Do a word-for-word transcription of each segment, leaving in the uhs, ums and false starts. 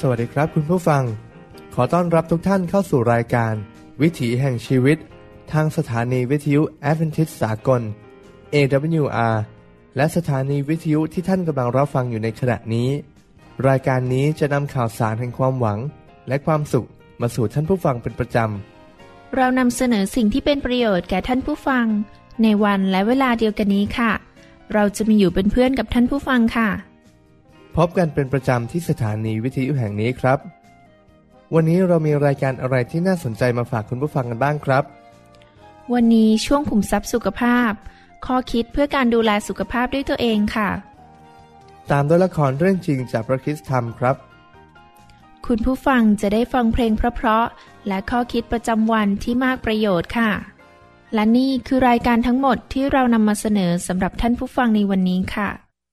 สวัสดีครับคุณผู้ฟังขอต้อนรับทุกท่านเข้าสู่รายการวิถีแห่งชีวิตทางสถานีวิทยุแอดเวนทิสต์สากล เอ ดับเบิลยู อาร์ และสถานีวิทยุที่ท่านกำลังรับฟังอยู่ในขณะนี้รายการนี้จะนำข่าวสารแห่งความหวังและความสุขมาสู่ท่านผู้ฟังเป็นประจำเรานำเสนอสิ่งที่เป็นประโยชน์แก่ท่านผู้ฟังในวันและเวลาเดียวกันนี้ค่ะเราจะมีอยู่เป็นเพื่อนกับท่านผู้ฟังค่ะพบกันเป็นประจำที่สถานีวิทยุแห่งนี้ครับวันนี้เรามีรายการอะไรที่น่าสนใจมาฝากคุณผู้ฟังกันบ้างครับวันนี้ช่วงขุมทรัพย์สุขภาพข้อคิดเพื่อการดูแลสุขภาพด้วยตัวเองค่ะตามด้วยละครเรื่องจริงจากพระคริสตธรรมครับคุณผู้ฟังจะได้ฟังเพลงเพราะๆและข้อคิดประจำวันที่มากประโยชน์ค่ะและนี่คือรายการทั้งหมดที่เรานำมาเสนอสำหรับท่านผู้ฟังในวันนี้ค่ะ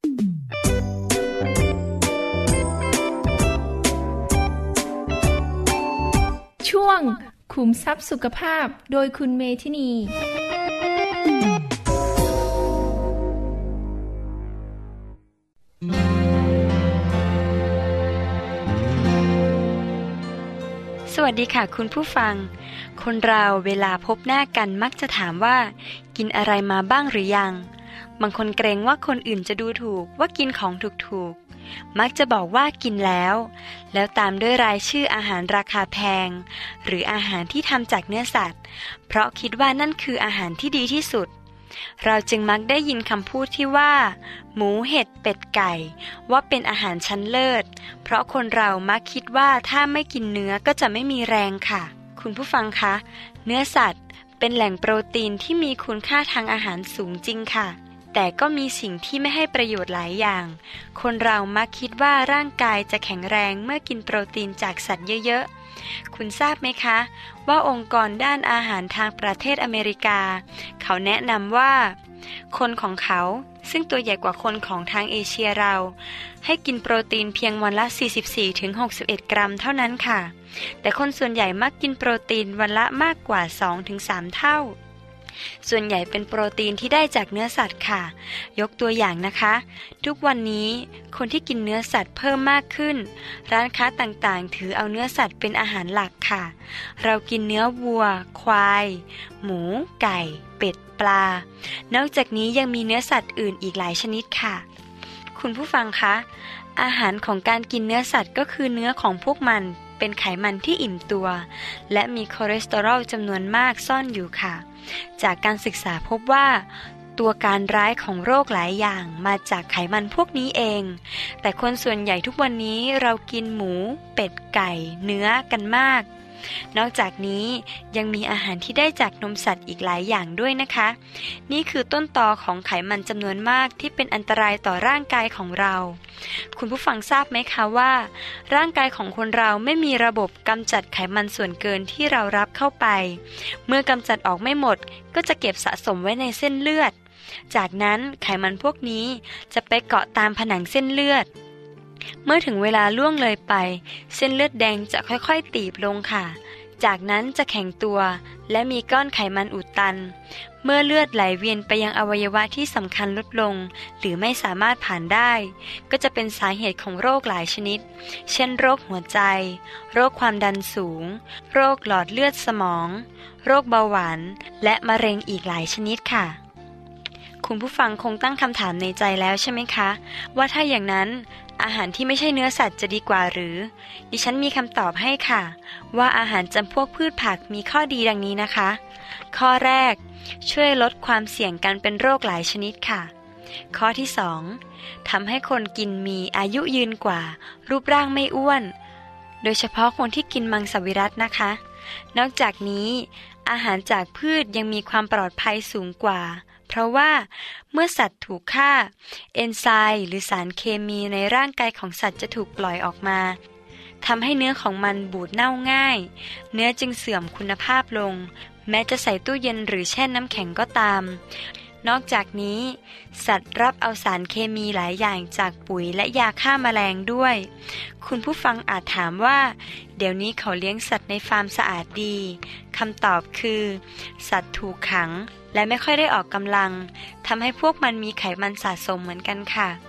ช่วงขุมทรัพย์สุขภาพโดยคุณเมธินีสวัสดีค่ะคุณผู้ฟังคนเราเวลาพบหน้ากันมักจะถามว่ากินอะไรมาบ้างหรือยังบางคนเกรงว่าคนอื่นจะดูถูกว่ากินของถูกๆมักจะบอกว่ากินแล้วแล้วตามด้วยรายชื่ออาหารราคาแพงหรืออาหารที่ทำจากเนื้อสัตว์เพราะคิดว่านั่นคืออาหารที่ดีที่สุดเราจึงมักได้ยินคำพูดที่ว่าหมูเห็ดเป็ดไก่ว่าเป็นอาหารชั้นเลิศเพราะคนเรามักคิดว่าถ้าไม่กินเนื้อก็จะไม่มีแรงค่ะคุณผู้ฟังคะเนื้อสัตว์เป็นแหล่งโปรตีนที่มีคุณค่าทางอาหารสูงจริงค่ะแต่ก็มีสิ่งที่ไม่ให้ประโยชน์หลายอย่างคนเรามักคิดว่าร่างกายจะแข็งแรงเมื่อกินโปรตีนจากสัตว์เยอะๆคุณทราบไหมคะว่าองค์กรด้านอาหารทางประเทศอเมริกาเขาแนะนำว่าคนของเขาซึ่งตัวใหญ่กว่าคนของทางเอเชียเราให้กินโปรตีนเพียงวันละ สี่สิบสี่ถึงหกสิบเอ็ด กรัมเท่านั้นค่ะแต่คนส่วนใหญ่มักกินโปรตีนวันละมากกว่า สองถึงสาม เท่าส่วนใหญ่เป็นโปรตีนที่ได้จากเนื้อสัตว์ค่ะยกตัวอย่างนะคะทุกวันนี้คนที่กินเนื้อสัตว์เพิ่มมากขึ้นร้านค้าต่างๆถือเอาเนื้อสัตว์เป็นอาหารหลักค่ะเรากินเนื้อวัวควายหมูไก่เป็ดปลานอกจากนี้ยังมีเนื้อสัตว์อื่นอีกหลายชนิดค่ะคุณผู้ฟังคะอาหารของการกินเนื้อสัตว์ก็คือเนื้อของพวกมันเป็นไขมันที่อิ่มตัวและมีคอเลสเตอรอลจำนวนมากซ่อนอยู่ค่ะจากการศึกษาพบว่าตัวการร้ายของโรคหลายอย่างมาจากไขมันพวกนี้เองแต่คนส่วนใหญ่ทุกวันนี้เรากินหมูเป็ดไก่เนื้อกันมากนอกจากนี้ยังมีอาหารที่ได้จากนมสัตว์อีกหลายอย่างด้วยนะคะนี่คือต้นตอของไขมันจำนวนมากที่เป็นอันตรายต่อร่างกายของเราคุณผู้ฟังทราบไหมคะว่าร่างกายของคนเราไม่มีระบบกำจัดไขมันส่วนเกินที่เรารับเข้าไปเมื่อกำจัดออกไม่หมดก็จะเก็บสะสมไว้ในเส้นเลือดจากนั้นไขมันพวกนี้จะไปเกาะตามผนังเส้นเลือดเมื่อถึงเวลาล่วงเลยไปเส้นเลือดแดงจะค่อยๆตีบลงค่ะจากนั้นจะแข็งตัวและมีก้อนไขมันอุดตันเมื่อเลือดไหลเวียนไปยังอวัยวะที่สำคัญลดลงหรือไม่สามารถผ่านได้ก็จะเป็นสาเหตุของโรคหลายชนิดเช่นโรคหัวใจโรคความดันสูงโรคหลอดเลือดสมองโรคเบาหวานและมะเร็งอีกหลายชนิดค่ะคุณผู้ฟังคงตั้งคำถามในใจแล้วใช่ไหมคะว่าถ้าอย่างนั้นอาหารที่ไม่ใช่เนื้อสัตว์จะดีกว่าหรือดิฉันมีคำตอบให้ค่ะว่าอาหารจำพวกพืชผักมีข้อดีดังนี้นะคะข้อแรกช่วยลดความเสี่ยงการเป็นโรคหลายชนิดค่ะข้อที่สองทำให้คนกินมีอายุยืนกว่ารูปร่างไม่อ้วนโดยเฉพาะคนที่กินมังสวิรัตินะคะนอกจากนี้อาหารจากพืชยังมีความปลอดภัยสูงกว่าเพราะว่าเมื่อสัตว์ถูกฆ่าเอนไซม์หรือสารเคมีในร่างกายของสัตว์จะถูกปล่อยออกมาทำให้เนื้อของมันบูดเน่าง่ายเนื้อจึงเสื่อมคุณภาพลงแม้จะใส่ตู้เย็นหรือแช่น้ำแข็งก็ตามนอกจากนี้สัตว์รับเอาสารเคมีหลายอย่างจากปุ๋ยและยาฆ่าแมลงด้วยคุณผู้ฟังอาจถามว่าเดี๋ยวนี้เขาเลี้ยงสัตว์ในฟาร์มสะอาดดีคำตอบคือสัตว์ถูกขังและไม่ค่อยได้ออกกำลังทำให้พวกมันมีไขมันสะสมเหมือนกันค่ะ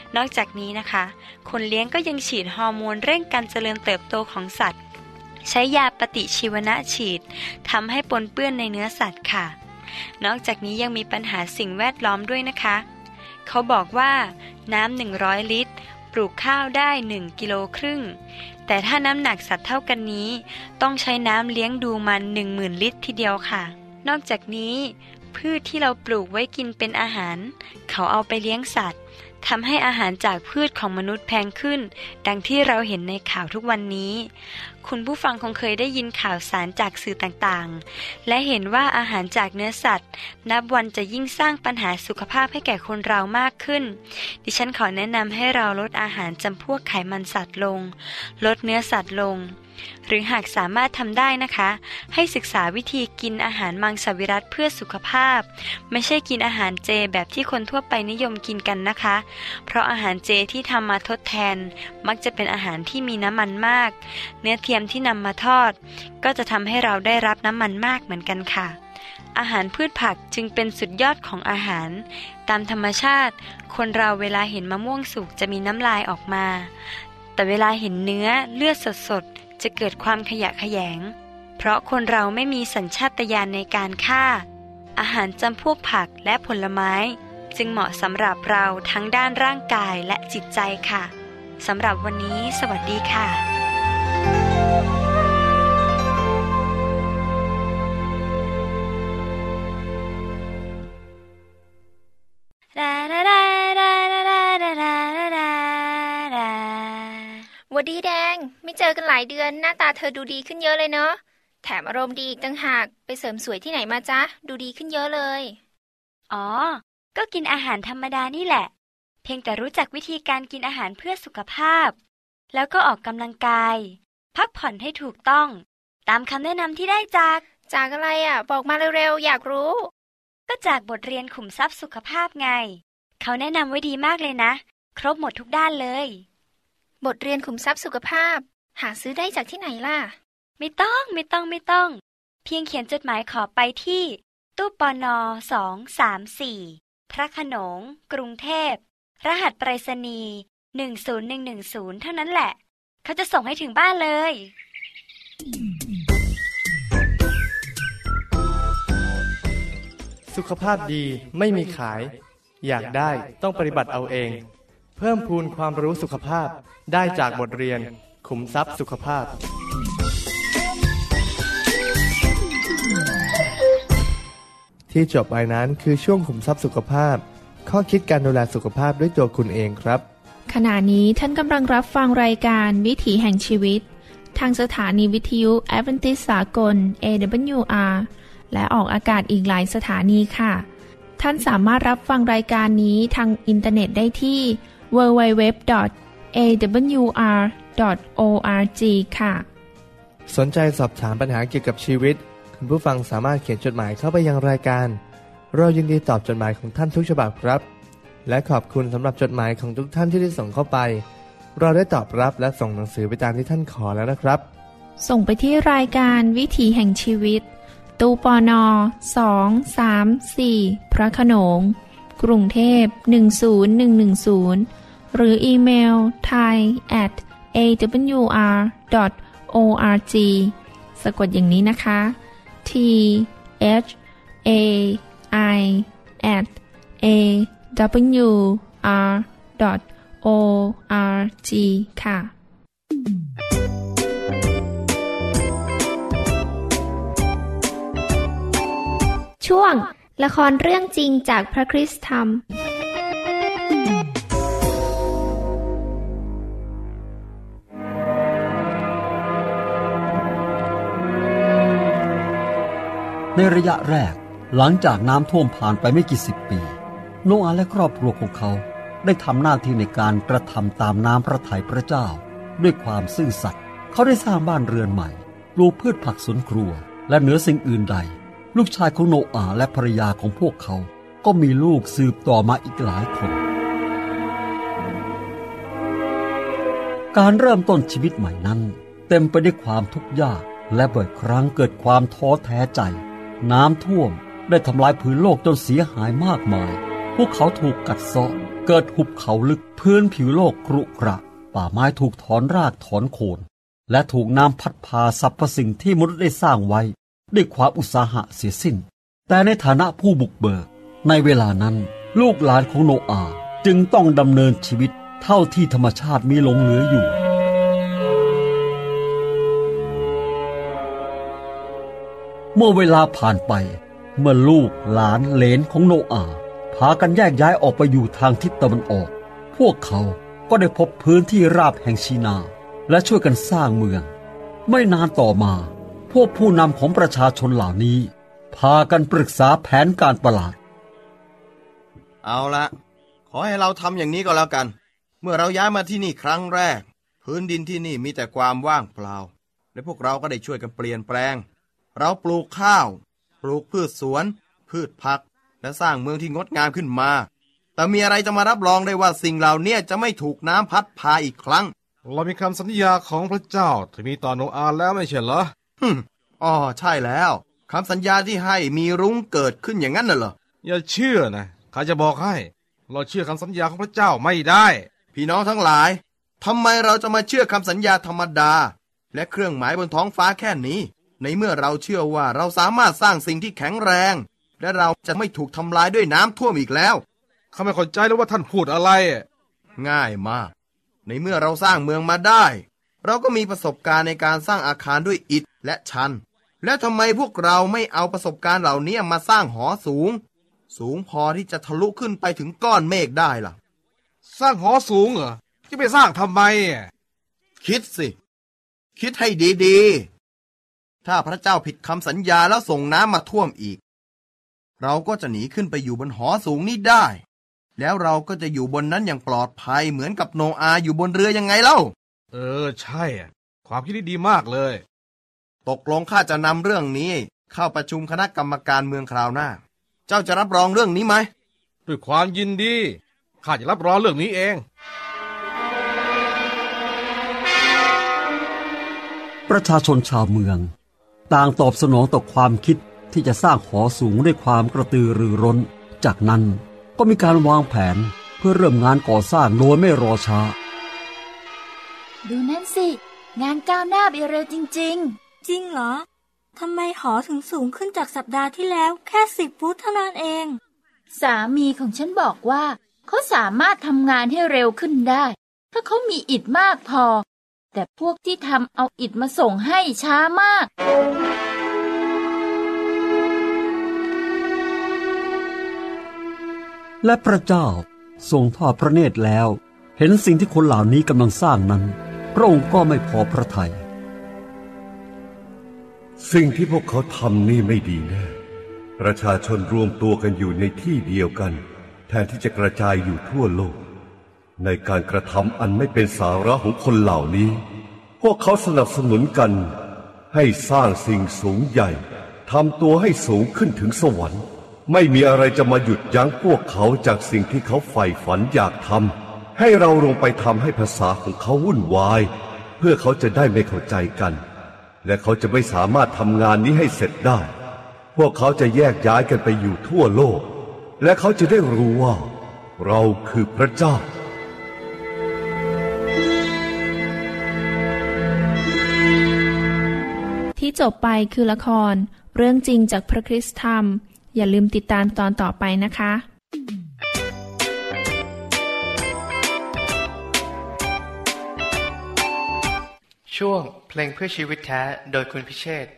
นอกจากนี้นะคะคนเลี้ยงก็ยังฉีดฮอร์โมนเร่งการเจริญเติบโตของสัตว์ใช้ยาปฏิชีวนะฉีดทำให้ปนเปื้อนในเนื้อสัตว์ค่ะนอกจากนี้ยังมีปัญหาสิ่งแวดล้อมด้วยนะคะเขาบอกว่าน้ำหนึ่งร้อยลิตรปลูกข้าวได้หนึ่งกิโลครึ่งแต่ถ้าน้ำหนักสัตว์เท่ากันนี้ต้องใช้น้ำเลี้ยงดูมัน หนึ่งหมื่น ลิตรทีเดียวค่ะนอกจากนี้พืชที่เราปลูกไว้กินเป็นอาหารเขาเอาไปเลี้ยงสัตว์ทำให้อาหารจากพืชของมนุษย์แพงขึ้นดังที่เราเห็นในข่าวทุกวันนี้คุณผู้ฟังคงเคยได้ยินข่าวสารจากสื่อต่างๆและเห็นว่าอาหารจากเนื้อสัตว์นับวันจะยิ่งสร้างปัญหาสุขภาพให้แก่คนเรามากขึ้นดิฉันขอแนะนำให้เราลดอาหารจำพวกไขมันสัตว์ลงลดเนื้อสัตว์ลงหรือหากสามารถทำได้นะคะให้ศึกษาวิธีกินอาหารมังสวิรัติเพื่อสุขภาพไม่ใช่กินอาหารเจแบบที่คนทั่วไปนิยมกินกันนะคะเพราะอาหารเจที่ทำมาทดแทนมักจะเป็นอาหารที่มีน้ำมันมากเนื้อเทียมที่นำมาทอดก็จะทำให้เราได้รับน้ำมันมากเหมือนกันค่ะอาหารพืชผักจึงเป็นสุดยอดของอาหารตามธรรมชาติคนเราเวลาเห็นมะม่วงสุกจะมีน้ำลายออกมาแต่เวลาเห็นเนื้อเลือดสดๆจะเกิดความขยะแขยงเพราะคนเราไม่มีสัญชาตญาณในการฆ่าอาหารจำพวกผักและผลไม้จึงเหมาะสำหรับเราทั้งด้านร่างกายและจิตใจค่ะสำหรับวันนี้สวัสดีค่ะวัสดีแดงไม่เจอกันหลายเดือนหน้าตาเธอดูดีขึ้นเยอะเลยเนาะแถมอารมณ์ดีอีกต่างหากไปเสริมสวยที่ไหนมาจ๊ะดูดีขึ้นเยอะเลยอ๋อก็กินอาหารธรรมดานี่แหละเพียงแต่รู้จักวิธีการกินอาหารเพื่อสุขภาพแล้วก็ออกกำลังกายพักผ่อนให้ถูกต้องตามคำแนะนำที่ได้จากจากอะไรอ่ะบอกมาเร็วๆอยากรู้ก็จากบทเรียนขุมทรัพย์สุขภาพไงเขาแนะนำไว้ดีมากเลยนะครบหมดทุกด้านเลยบทเรียนขุมทรัพย์สุขภาพหาซื้อได้จากที่ไหนล่ะไม่ต้องไม่ต้องไม่ต้องเพียงเขียนจดหมายขอไปที่ตู้ปนสอง สาม สี่พระโขนงกรุงเทพรหัสไปรษณีย์หนึ่ง ศูนย์ หนึ่ง หนึ่ง ศูนย์เท่านั้นแหละเขาจะส่งให้ถึงบ้านเลยสุขภาพดีไม่มีขายอยากได้ต้องปฏิบัติเอาเองเพิ่มพูนความรู้สุขภาพได้จากบทเรียนขุมทรัพย์สุขภาพที่จบไปนั้นคือช่วงขุมทรัพย์สุขภาพข้อคิดการดูแลสุขภาพด้วยตัวคุณเองครับขณะนี้ท่านกำลังรับฟังรายการวิถีแห่งชีวิตทางสถานีวิทยุแอดเวนทิสต์สากล เอ ดับเบิลยู อาร์ และออกอากาศอีกหลายสถานีค่ะท่านสามารถรับฟังรายการนี้ทางอินเทอร์เน็ตได้ที่ ดับเบิลยู ดับเบิลยู ดับเบิลยู ดอท เอ ดับเบิลยู อาร์ ดอท โอ อาร์ จี ค่ะสนใจสอบถามปัญหาเกี่ยวกับชีวิตคุณผู้ฟังสามารถเขียนจดหมายเข้าไปยังรายการเรายินดีตอบจดหมายของท่านทุกฉบับครับและขอบคุณสำหรับจดหมายของทุกท่านที่ได้ส่งเข้าไปเราได้ตอบรับและส่งหนังสือไปตามที่ท่านขอแล้วนะครับส่งไปที่รายการวิถีแห่งชีวิตตู้ปนสอง สาม สี่พระโขนงกรุงเทพหนึ่ง ศูนย์ หนึ่ง หนึ่ง ศูนย์หรืออีเมล ไทย แอท เอ ดับเบิลยู อาร์ ดอท โอ อาร์ จี สะกดอย่างนี้นะคะ T H A I แอท เอ ดับเบิลยู อาร์ ดอท โอ อาร์ จี ค่ะช่วงละครเรื่องจริงจากพระคริสตธรรมในระยะแรกหลังจากน้ำท่วมผ่านไปไม่กี่สิบปีโนอาห์และครอบครัวของเขาได้ทำหน้าที่ในการกระทำตามน้ำพระทัยพระเจ้าด้วยความซื่อสัตย์เขาได้สร้างบ้านเรือนใหม่ปลูกพืชผักสวนครัวและเหนือสิ่งอื่นใดลูกชายของโนอาห์และภรรยาของพวกเขาก็มีลูกสืบต่อมาอีกหลายคนการเริ่มต้นชีวิตใหม่นั้นเต็มไปด้วยความทุกข์ยากและบ่อยครั้งเกิดความท้อแท้ใจน้ำท่วมได้ทำลายผืนโลกจนเสียหายมากมายพวกเขาถูกกัดเซาะเกิดหุบเขาลึกพื้นผิวโลกกรุกระป่าไม้ถูกถอนรากถอนโคนและถูกน้ำพัดพาสรรพสิ่งที่มนุษย์ได้สร้างไว้ด้วยความอุตสาหะเสียสิ้นแต่ในฐานะผู้บุกเบิกในเวลานั้นลูกหลานของโนอาห์จึงต้องดำเนินชีวิตเท่าที่ธรรมชาติมีหลงเหลืออยู่เมื่อเวลาผ่านไปเมื่อลูกหลานเหลนของโนอาห์พากันแยกย้ายออกไปอยู่ทางทิศตะวันออกพวกเขาก็ได้พบพื้นที่ราบแห่งชีนาและช่วยกันสร้างเมืองไม่นานต่อมาพวกผู้นำของประชาชนเหล่านี้พากันปรึกษาแผนการประหลาดเอาละขอให้เราทำอย่างนี้ก็แล้วกันเมื่อเราย้ายมาที่นี่ครั้งแรกพื้นดินที่นี่มีแต่ความว่างเปล่าและพวกเราก็ได้ช่วยกันเปลี่ยนแปลงเราปลูกข้าวปลูกพืชสวนพืชผักและสร้างเมืองที่งดงามขึ้นมาแต่มีอะไรจะมารับรองได้ว่าสิ่งเหล่านี้จะไม่ถูกน้ำพัดพาอีกครั้งเรามีคำสัญญาของพระเจ้าที่มีต่อโนอาห์แล้วไม่ใช่เหรอฮึอ๋อใช่แล้วคำสัญญาที่ให้มีรุ้งเกิดขึ้นอย่างนั้นน่ะเหรออย่าเชื่อนะข้าจะบอกให้เราเชื่อคำสัญญาของพระเจ้าไม่ได้พี่น้องทั้งหลายทำไมเราจะมาเชื่อคำสัญญาธรรมดาและเครื่องหมายบนท้องฟ้าแค่นี้ในเมื่อเราเชื่อว่าเราสามารถสร้างสิ่งที่แข็งแรงและเราจะไม่ถูกทำลายด้วยน้ำท่วมอีกแล้วข้าไม่เข้าใจแล้วว่าท่านพูดอะไรง่ายมากในเมื่อเราสร้างเมืองมาได้เราก็มีประสบการณ์ในการสร้างอาคารด้วยอิฐและชันและทำไมพวกเราไม่เอาประสบการณ์เหล่านี้มาสร้างหอสูงสูงพอที่จะทะลุขึ้นไปถึงก้อนเมฆได้ล่ะสร้างหอสูงเหรอจะไปสร้างทำไมคิดสิคิดให้ดีๆถ้าพระเจ้าผิดคำสัญญาแล้วส่งน้ำมาท่วมอีกเราก็จะหนีขึ้นไปอยู่บนหอสูงนี้ได้แล้วเราก็จะอยู่บนนั้นอย่างปลอดภัยเหมือนกับโนอาห์อยู่บนเรือยังไงเล่าเออใช่ความคิดดีมากเลยตกลงข้าจะนำเรื่องนี้เข้าประชุมคณะกรรมการเมืองคราวหน้าเจ้าจะรับรองเรื่องนี้ไหมด้วยความยินดีข้าจะรับรองเรื่องนี้เองประชาชนชาวเมืองต่างตอบสนองต่อความคิดที่จะสร้างหอสูงด้วยความกระตือรือร้นจากนั้นก็มีการวางแผนเพื่อเริ่มงานก่อสร้างโดยไม่รอช้าดูนั่นสิงานก้าวหน้าไปเร็วจริงๆจริงเหรอทำไมหอถึงสูงขึ้นจากสัปดาห์ที่แล้วแค่สิบฟุตเท่านั้นเองสามีของฉันบอกว่าเขาสามารถทำงานให้เร็วขึ้นได้ถ้าเขามีอิฐมากพอแต่พวกที่ทำเอาอิฐมาส่งให้ช้ามากและพระเจ้าทรงทอดพระเนตรแล้วเห็นสิ่งที่คนเหล่านี้กำลังสร้างนั้นพระองค์ก็ไม่พอพระทัยสิ่งที่พวกเขาทำนี่ไม่ดีแน่ประชาชนรวมตัวกันอยู่ในที่เดียวกันแทนที่จะกระจายอยู่ทั่วโลกในการกระทำอันไม่เป็นสาระของคนเหล่านี้พวกเขาสนับสนุนกันให้สร้างสิ่งสูงใหญ่ทำตัวให้สูงขึ้นถึงสวรรค์ไม่มีอะไรจะมาหยุดยั้งพวกเขาจากสิ่งที่เขาใฝ่ฝันอยากทำให้เราลงไปทำให้ภาษาของเขาวุ่นวายเพื่อเขาจะได้ไม่เข้าใจกันและเขาจะไม่สามารถทำงานนี้ให้เสร็จได้พวกเขาจะแยกย้ายกันไปอยู่ทั่วโลกและเขาจะได้รู้ว่าเราคือพระเจ้าที่จบไปคือละครเรื่องจริงจากพระคริสตธรรมอย่าลืมติดตามตอนต่อไปนะคะช่วงเพลงเพื่อชีวิตแท้โดยคุณพิเชษฐ์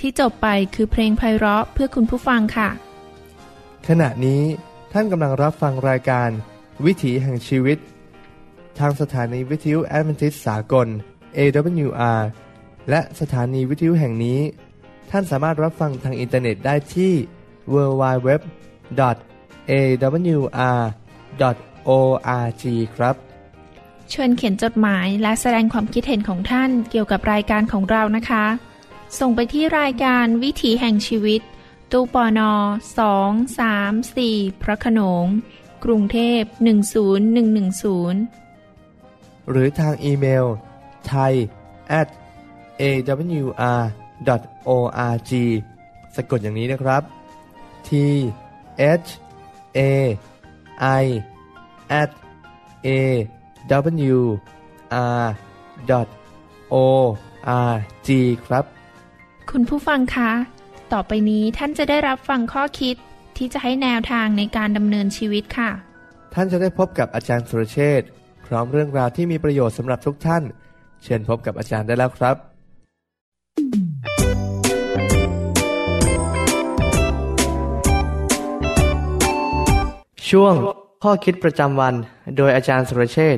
ที่จบไปคือเพลงไพเราะเพื่อคุณผู้ฟังค่ะขณะนี้ท่านกำลังรับฟังรายการวิถีแห่งชีวิตทางสถานีวิทยุแอดเวนทิสต์สากล เอ ดับเบิลยู อาร์ และสถานีวิทยุแห่งนี้ท่านสามารถรับฟังทางอินเทอร์เน็ตได้ที่ ดับเบิลยู ดับเบิลยู ดับเบิลยู ดอท เอ ดับเบิลยู อาร์ ดอท โอ อาร์ จี ครับเชิญเขียนจดหมายและแสดงความคิดเห็นของท่านเกี่ยวกับรายการของเรานะคะส่งไปที่รายการวิถีแห่งชีวิตตู้ปนสอง สาม สี่ พระโขนงกรุงเทพหนึ่งศูนย์หนึ่งหนึ่งศูนย์หรือทางอีเมล ไทย แอท เอ ดับเบิลยู อาร์ ดอท โอ อาร์ จี สะกดอย่างนี้นะครับ ที เอช เอ ไอ แอท เอ ดับเบิลยู อาร์ ดอท โอ อาร์ จี ครับคุณผู้ฟังคะต่อไปนี้ท่านจะได้รับฟังข้อคิดที่จะให้แนวทางในการดำเนินชีวิตค่ะท่านจะได้พบกับอาจารย์สุรเชษฐ์พร้อมเรื่องราวที่มีประโยชน์สำหรับทุกท่านเชิญพบกับอาจารย์ได้แล้วครับช่วงข้อคิดประจำวันโดยอาจารย์สุรเชษฐ์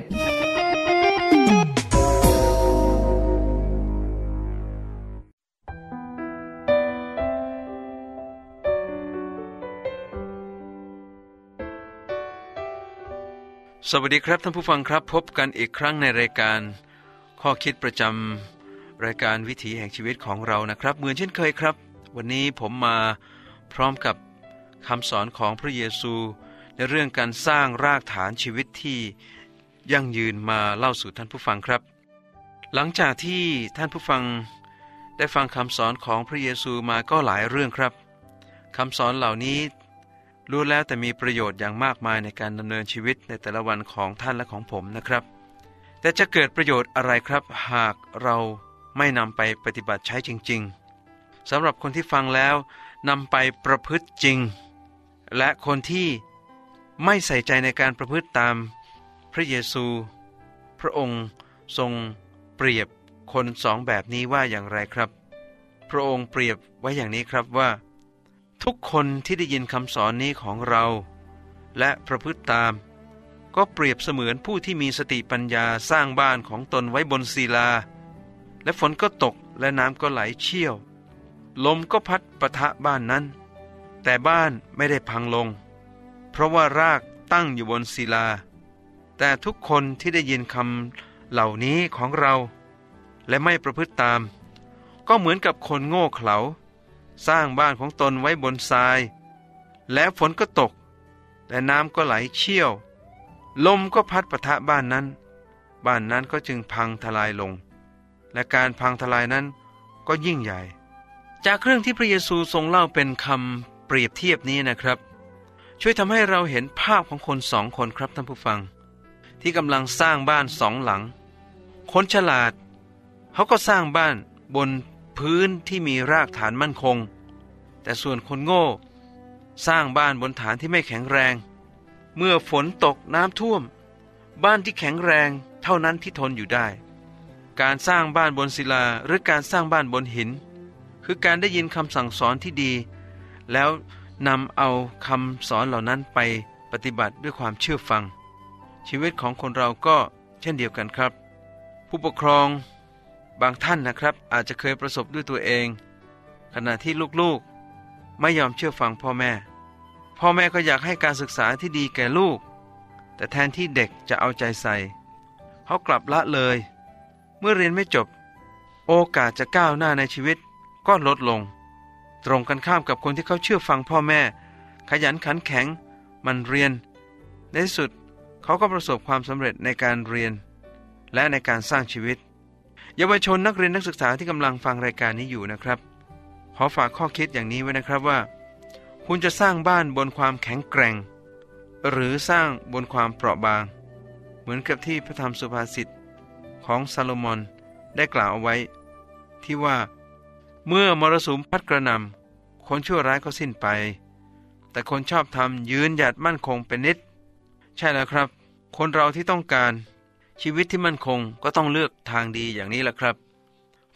สวัสดีครับท่านผู้ฟังครับพบกันอีกครั้งในรายการข้อคิดประจำรายการวิถีแห่งชีวิตของเรานะครับเหมือนเช่นเคยครับวันนี้ผมมาพร้อมกับคำสอนของพระเยซูในเรื่องการสร้างรากฐานชีวิตที่ยั่งยืนมาเล่าสู่ท่านผู้ฟังครับหลังจากที่ท่านผู้ฟังได้ฟังคำสอนของพระเยซูมาก็หลายเรื่องครับคำสอนเหล่านี้รู้แล้วแต่มีประโยชน์อย่างมากมายในการดำเนินชีวิตในแต่ละวันของท่านและของผมนะครับแต่จะเกิดประโยชน์อะไรครับหากเราไม่นำไปปฏิบัติใช้จริงๆสำหรับคนที่ฟังแล้วนำไปประพฤติจริงและคนที่ไม่ใส่ใจในการประพฤติตามพระเยซูพระองค์ทรงเปรียบคนสองแบบนี้ว่าอย่างไรครับพระองค์เปรียบไว้อย่างนี้ครับว่าทุกคนที่ได้ยินคำสอนนี้ของเราและประพฤติตามก็เปรียบเสมือนผู้ที่มีสติปัญญาสร้างบ้านของตนไว้บนศิลาและฝนก็ตกและน้ำก็ไหลเชี่ยวลมก็พัดปะทะบ้านนั้นแต่บ้านไม่ได้พังลงเพราะว่ารากตั้งอยู่บนศิลาแต่ทุกคนที่ได้ยินคำเหล่านี้ของเราและไม่ประพฤติตามก็เหมือนกับคนโง่เขลาสร้างบ้านของตนไว้บนทรายแล้วฝนก็ตกและน้ำก็ไหลเชี่ยวลมก็พัดปะทะบ้านนั้นบ้านนั้นก็จึงพังทลายลงและการพังทลายนั้นก็ยิ่งใหญ่จากเรื่องที่พระเยซูทรงเล่าเป็นคำเปรียบเทียบนี้นะครับช่วยทำให้เราเห็นภาพของคนสองคนครับท่านผู้ฟังที่กำลังสร้างบ้านสองหลังคนฉลาดเขาก็สร้างบ้านบนพื้นที่มีรากฐานมั่นคงแต่ส่วนคนโง่สร้างบ้านบนฐานที่ไม่แข็งแรงเมื่อฝนตกน้ำท่วมบ้านที่แข็งแรงเท่านั้นที่ทนอยู่ได้การสร้างบ้านบนศิลาหรือการสร้างบ้านบนหินคือการได้ยินคำสั่งสอนที่ดีแล้วนำเอาคำสอนเหล่านั้นไปปฏิบัติด้วยความเชื่อฟังชีวิตของคนเราก็เช่นเดียวกันครับผู้ปกครองบางท่านนะครับอาจจะเคยประสบด้วยตัวเองขณะที่ลูกๆไม่ยอมเชื่อฟังพ่อแม่พ่อแม่ก็อยากให้การศึกษาที่ดีแก่ลูกแต่แทนที่เด็กจะเอาใจใส่เขากลับละเลยเมื่อเรียนไม่จบโอกาสจะก้าวหน้าในชีวิตก็ลดลงตรงกันข้ามกับคนที่เขาเชื่อฟังพ่อแม่ขยันขันแข็งมันเรียนในที่สุดเขาก็ประสบความสำเร็จในการเรียนและในการสร้างชีวิตเยาวชนนักเรียนนักศึกษาที่กำลังฟังรายการนี้อยู่นะครับขอฝากข้อคิดอย่างนี้ไว้นะครับว่าคุณจะสร้างบ้านบนความแข็งแกร่งหรือสร้างบนความเปราะบางเหมือนกับที่พระธรรมสุภาษิตของซาโลมอนได้กล่าวเอาไว้ที่ว่าเมื่อมรสุมพัดกระหน่ำคนชั่วร้ายก็สิ้นไปแต่คนชอบธรรมยืนหยัดมั่นคงเป็นนิจใช่แล้วครับคนเราที่ต้องการชีวิตที่มั่นคงก็ต้องเลือกทางดีอย่างนี้แหละครับ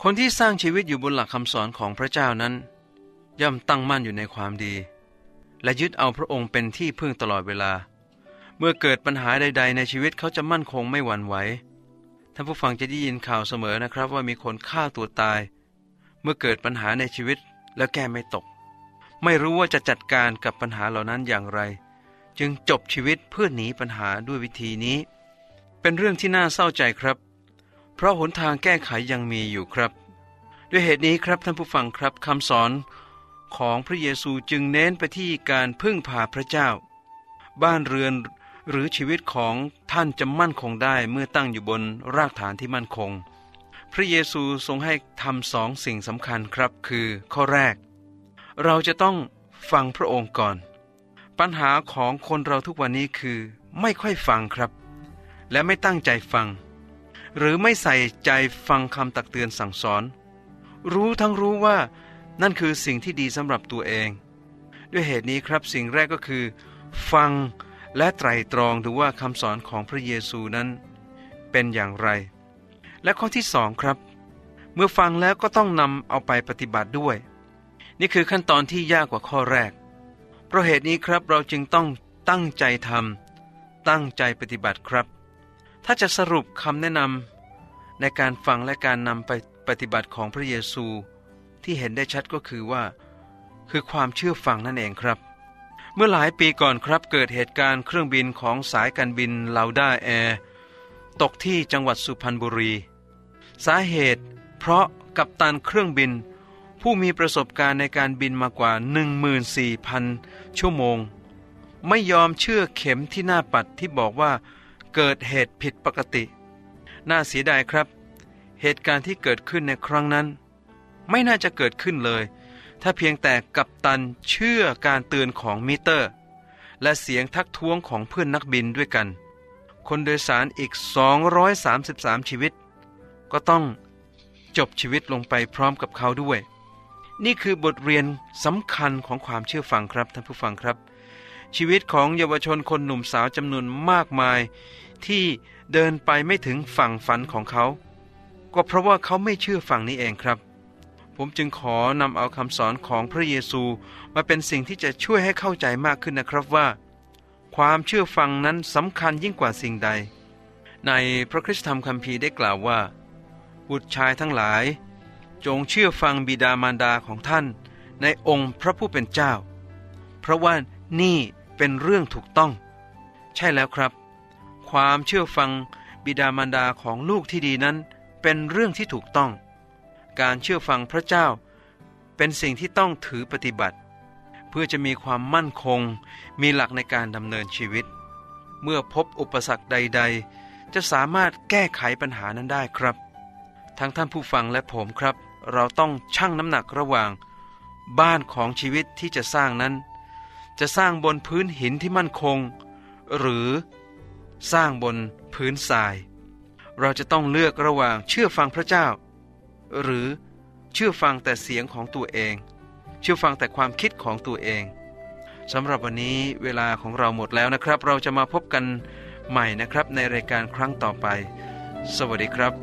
คนที่สร้างชีวิตอยู่บนหลักคำสอนของพระเจ้านั้นย่อมตั้งมั่นอยู่ในความดีและยึดเอาพระองค์เป็นที่พึ่งตลอดเวลาเมื่อเกิดปัญหาใดๆในชีวิตเขาจะมั่นคงไม่หวั่นไหวท่านผู้ฟังจะได้ยินข่าวเสมอนะครับว่ามีคนฆ่าตัวตายเมื่อเกิดปัญหาในชีวิตแล้วแก้ไม่ตกไม่รู้ว่าจะจัดการกับปัญหาเหล่านั้นอย่างไรจึงจบชีวิตเพื่อหนีปัญหาด้วยวิธีนี้เป็นเรื่องที่น่าเศร้าใจครับเพราะหนทางแก้ไขยังมีอยู่ครับด้วยเหตุนี้ครับท่านผู้ฟังครับคำสอนของพระเยซูจึงเน้นไปที่การพึ่งพาพระเจ้าบ้านเรือนหรือชีวิตของท่านจะมั่นคงได้เมื่อตั้งอยู่บนรากฐานที่มั่นคงพระเยซูทรงให้ทำสองสิ่งสำคัญครับคือข้อแรกเราจะต้องฟังพระองค์ก่อนปัญหาของคนเราทุกวันนี้คือไม่ค่อยฟังครับและไม่ตั้งใจฟังหรือไม่ใส่ใจฟังคำตักเตือนสั่งสอนรู้ทั้งรู้ว่านั่นคือสิ่งที่ดีสำหรับตัวเองด้วยเหตุนี้ครับสิ่งแรกก็คือฟังและไตร่ตรองดูว่าคำสอนของพระเยซูนั้นเป็นอย่างไรและข้อที่สองครับเมื่อฟังแล้วก็ต้องนำเอาไปปฏิบัติด้วยนี่คือขั้นตอนที่ยากกว่าข้อแรกเพราะเหตุนี้ครับเราจึงต้องตั้งใจทำตั้งใจปฏิบัติครับถ้าจะสรุปคำแนะนำในการฟังและการนำไปปฏิบัติของพระเยซูที่เห็นได้ชัดก็คือว่าคือความเชื่อฟังนั่นเองครับเมื่อหลายปีก่อนครับเกิดเหตุการณ์เครื่องบินของสายการบินลาวด้าแอร์ตกที่จังหวัดสุพรรณบุรีสาเหตุเพราะกัปตันเครื่องบินผู้มีประสบการณ์ในการบินมากว่า หนึ่งหมื่นสี่พัน ชั่วโมงไม่ยอมเชื่อเข็มที่หน้าปัดที่บอกว่าเกิดเหตุผิดปกติน่าเสียดายครับเหตุการณ์ที่เกิดขึ้นในครั้งนั้นไม่น่าจะเกิดขึ้นเลยถ้าเพียงแต่กัปตันเชื่อการเตือนของมิเตอร์และเสียงทักท้วงของเพื่อนนักบินด้วยกันคนโดยสารอีกสองร้อยสามสิบสามชีวิตก็ต้องจบชีวิตลงไปพร้อมกับเขาด้วยนี่คือบทเรียนสำคัญของความเชื่อฟังครับท่านผู้ฟังครับชีวิตของเยาวชนคนหนุ่มสาวจำนวนมากมายที่เดินไปไม่ถึงฝั่งฝันของเขาก็เพราะว่าเขาไม่เชื่อฟังนี้เองครับผมจึงขอนำเอาคำสอนของพระเยซูมาเป็นสิ่งที่จะช่วยให้เข้าใจมากขึ้นนะครับว่าความเชื่อฟังนั้นสำคัญยิ่งกว่าสิ่งใดในพระคริสตธรรมคัมภีร์ได้กล่าวว่าบุตรชายทั้งหลายจงเชื่อฟังบิดามารดาของท่านในองค์พระผู้เป็นเจ้าเพราะว่านี่เป็นเรื่องถูกต้องใช่แล้วครับความเชื่อฟังบิดามารดาของลูกที่ดีนั้นเป็นเรื่องที่ถูกต้องการเชื่อฟังพระเจ้าเป็นสิ่งที่ต้องถือปฏิบัติเพื่อจะมีความมั่นคงมีหลักในการดำเนินชีวิตเมื่อพบอุปสรรคใดๆจะสามารถแก้ไขปัญหานั้นได้ครับทั้งท่านผู้ฟังและผมครับเราต้องชั่งน้ำหนักระหว่างบ้านของชีวิตที่จะสร้างนั้นจะสร้างบนพื้นหินที่มั่นคงหรือสร้างบนพื้นทรายเราจะต้องเลือกระหว่างเชื่อฟังพระเจ้าหรือเชื่อฟังแต่เสียงของตัวเองเชื่อฟังแต่ความคิดของตัวเองสำหรับวันนี้เวลาของเราหมดแล้วนะครับเราจะมาพบกันใหม่นะครับในรายการครั้งต่อไปสวัสดีครับ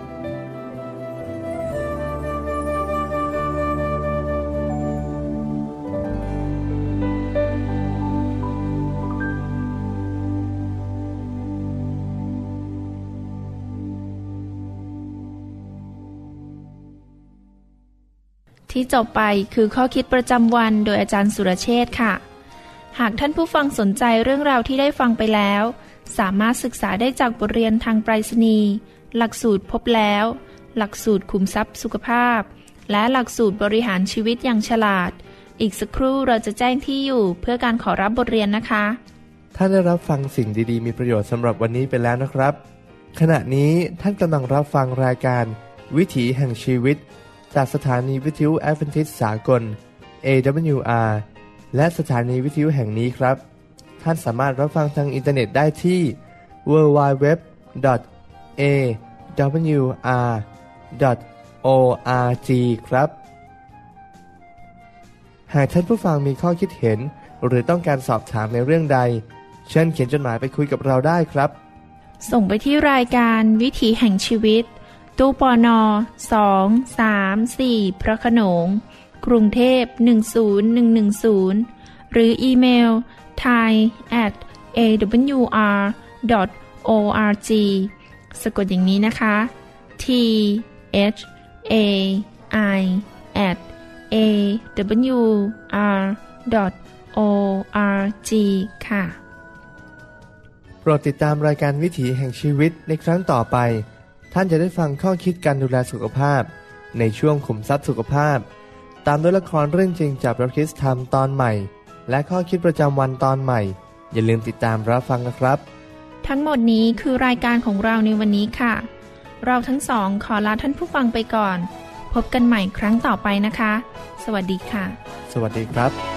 ที่จบไปคือข้อคิดประจำวันโดยอาจารย์สุรเชษฐ์ค่ะหากท่านผู้ฟังสนใจเรื่องราวที่ได้ฟังไปแล้วสามารถศึกษาได้จากบทเรียนทางไปรษณีย์หลักสูตรพบแล้วหลักสูตรขุมทรัพย์สุขภาพและหลักสูตรบริหารชีวิตอย่างฉลาดอีกสักครู่เราจะแจ้งที่อยู่เพื่อการขอรับบทเรียนนะคะท่านได้รับฟังสิ่งดีๆมีประโยชน์สำหรับวันนี้ไปแล้วนะครับขณะนี้ท่านกำลังรับฟังรายการวิถีแห่งชีวิตจากสถานีวิทยุแอดเวนทิสต์สากล เอ ดับเบิลยู อาร์ และสถานีวิทยุแห่งนี้ครับท่านสามารถรับฟังทางอินเทอร์เน็ตได้ที่ ดับเบิลยู ดับเบิลยู ดับเบิลยู ดอท เอ ดับเบิลยู อาร์ ดอท โอ อาร์ จี ครับหากท่านผู้ฟังมีข้อคิดเห็นหรือต้องการสอบถามในเรื่องใดเชิญเขียนจดหมายไปคุยกับเราได้ครับส่งไปที่รายการวิถีแห่งชีวิตตู้ปนสอง สาม สี่ พระโขนงกรุงเทพหนึ่งศูนย์หนึ่งหนึ่งศูนย์หรืออีเมล ไทย แอท เอ ดับเบิลยู อาร์ ดอท โอ อาร์ จี สะกดอย่างนี้นะคะ T H A I แอท เอ ดับเบิลยู อาร์ ดอท โอ อาร์ จี ค่ะโปรดติดตามรายการวิถีแห่งชีวิตในครั้งต่อไปท่านจะได้ฟังข้อคิดการดูแลสุขภาพในช่วงขุมทรัพย์สุขภาพตามด้วยละครเรื่องจริงจากพระคริสตธรรมตอนใหม่และข้อคิดประจำวันตอนใหม่อย่าลืมติดตามรับฟังนะครับทั้งหมดนี้คือรายการของเราในวันนี้ค่ะเราทั้งสองขอลาท่านผู้ฟังไปก่อนพบกันใหม่ครั้งต่อไปนะคะสวัสดีค่ะสวัสดีครับ